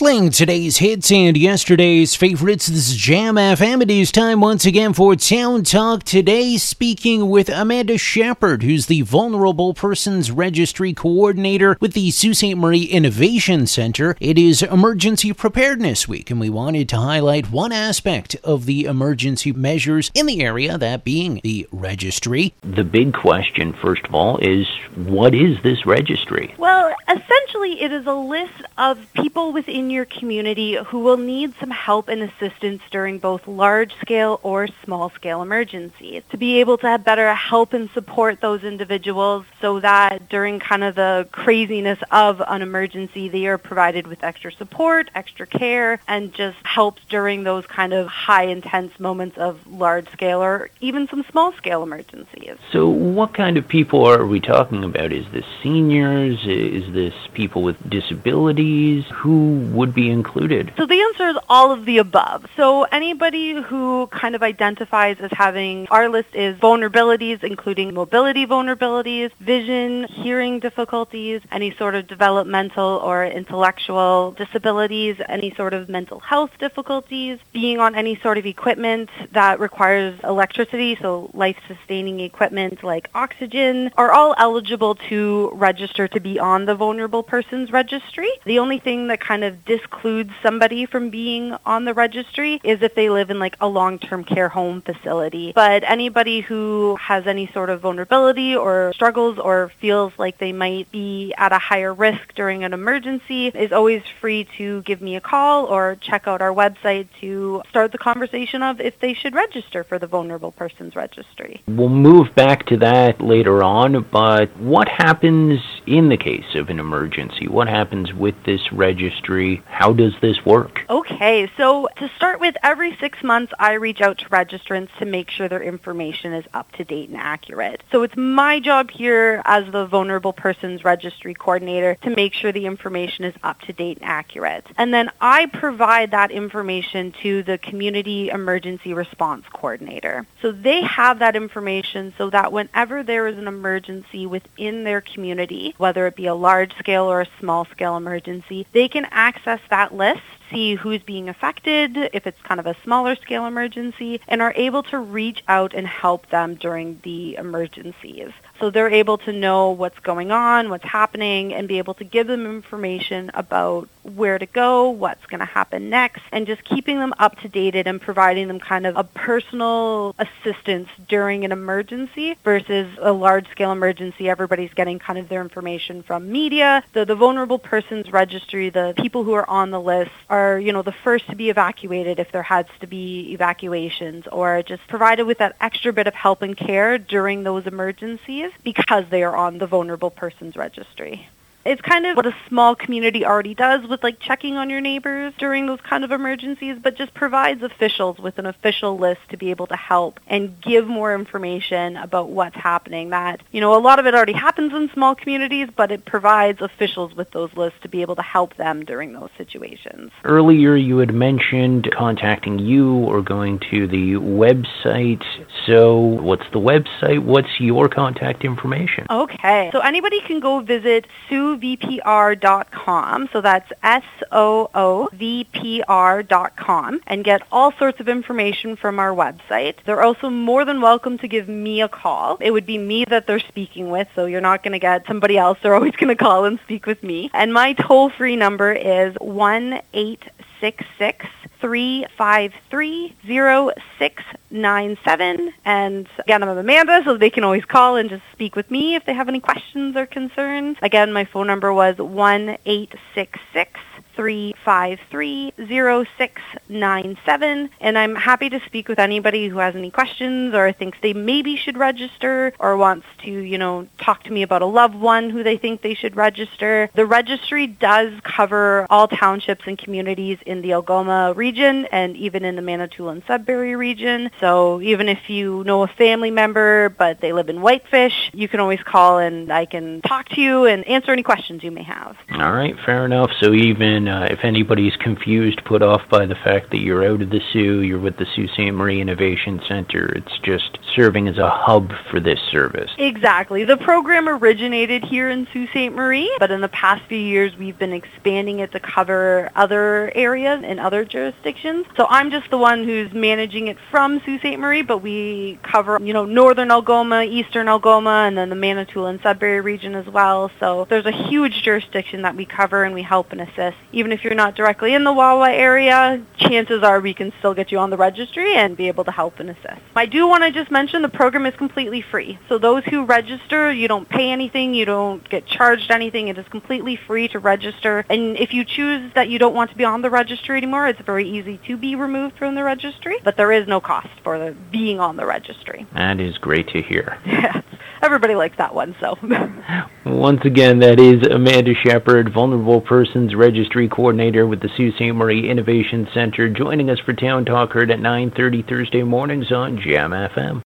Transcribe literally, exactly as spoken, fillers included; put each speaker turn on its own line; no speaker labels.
Playing today's hits and yesterday's favorites, this is Jam F M. It is time once again for Town Talk. Today, speaking with Amanda Shepard, who's the Vulnerable Persons Registry Coordinator with the Sault Ste. Marie Innovation Center. It is Emergency Preparedness Week, and we wanted to highlight one aspect of the emergency measures in the area, that being the registry.
The big question, first of all, is what is this registry?
Well, essentially, it is a list of people within your community who will need some help and assistance during both large-scale or small-scale emergencies. To be able to have better help and support those individuals so that during kind of the craziness of an emergency, they are provided with extra support, extra care, and just help during those kind of high intense moments of large-scale or even some small-scale emergencies.
So what kind of people are we talking about? Is this seniors? Is this people with disabilities? Who would be included?
So the answer is all of the above. So anybody who kind of identifies as having, our list is vulnerabilities, including mobility vulnerabilities, vision, hearing difficulties, any sort of developmental or intellectual disabilities, any sort of mental health difficulties, being on any sort of equipment that requires electricity, so life-sustaining equipment like oxygen, are all eligible to register to be on the Vulnerable Persons Registry. The only thing that kind of discludes somebody from being on the registry is if they live in like a long-term care home facility. But anybody who has any sort of vulnerability or struggles or feels like they might be at a higher risk during an emergency is always free to give me a call or check out our website to start the conversation of if they should register for the Vulnerable Persons Registry.
We'll move back to that later on, but what happens in the case of an emergency? What happens with this registry? How does this work?
Okay, so to start with, every six months I reach out to registrants to make sure their information is up to date and accurate. So it's my job here as the Vulnerable Persons Registry Coordinator to make sure the information is up to date and accurate. And then I provide that information to the Community Emergency Response Coordinator. So they have that information so that whenever there is an emergency within their community, whether it be a large-scale or a small-scale emergency, they can access that list, see who's being affected, if it's kind of a smaller scale emergency, and are able to reach out and help them during the emergencies. So they're able to know what's going on, what's happening, and be able to give them information about where to go, what's going to happen next, and just keeping them up to date and providing them kind of a personal assistance during an emergency versus a large-scale emergency. Everybody's getting kind of their information from media. The, the Vulnerable Persons Registry, the people who are on the list are, you know, the first to be evacuated if there has to be evacuations, or just provided with that extra bit of help and care during those emergencies because they are on the Vulnerable Persons Registry. It's kind of what a small community already does with like checking on your neighbors during those kind of emergencies, but just provides officials with an official list to be able to help and give more information about what's happening. That, you know, a lot of it already happens in small communities, but it provides officials with those lists to be able to help them during those situations.
Earlier you had mentioned contacting you or going to the website. So what's the website? What's your contact information?
Okay. So anybody can go visit Soo V P R dot com, so that's S O O V P R dot com, and get all sorts of information from our website. They're also more than welcome to give me a call. It would be me that they're speaking with, so you're not going to get somebody else. They're always going to call and speak with me. And my toll-free number is one eight six six, three five three, zero six nine seven. And again, I'm Amanda, so they can always call and just speak with me if they have any questions or concerns. Again, my phone number was one eight six six, three five three, zero six nine seven. And I'm happy to speak with anybody who has any questions or thinks they maybe should register or wants to, you know, talk to me about a loved one who they think they should register. The registry does cover all townships and communities in the Algoma region and even in the Manitoulin and Sudbury region. So even if you know a family member but they live in Whitefish, you can always call and I can talk to you and answer any questions you may have.
All right, fair enough. So even And uh, if anybody's confused, put off by the fact that you're out of the Sault, you're with the Sault Ste. Marie Innovation Center. It's just serving as a hub for this service.
Exactly. The program originated here in Sault Ste. Marie, but in the past few years we've been expanding it to cover other areas in other jurisdictions. So I'm just the one who's managing it from Sault Ste. Marie, but we cover, you know, northern Algoma, eastern Algoma, and then the Manitoulin and Sudbury region as well. So there's a huge jurisdiction that we cover and we help and assist. Even if you're not directly in the Wawa area, chances are we can still get you on the registry and be able to help and assist. I do want to just mention the program is completely free. So those who register, you don't pay anything, you don't get charged anything. It is completely free to register. And if you choose that you don't want to be on the registry anymore, it's very easy to be removed from the registry, but there is no cost for the, being on the registry.
That is great to hear.
Yeah, everybody likes that one, so.
Once again, that is Amanda Shepard, Vulnerable Persons Registry Coordinator with the Sault Ste. Marie Innovation Center, joining us for Town Talk, heard at nine thirty Thursday mornings on Jam F M.